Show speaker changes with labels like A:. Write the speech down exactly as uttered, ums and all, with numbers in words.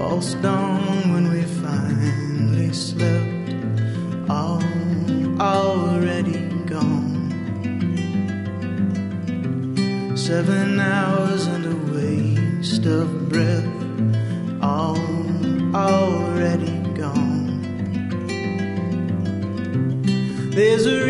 A: False dawn when we finally slept, all already gone. Seven hours and a waste of breath, all already gone. There's a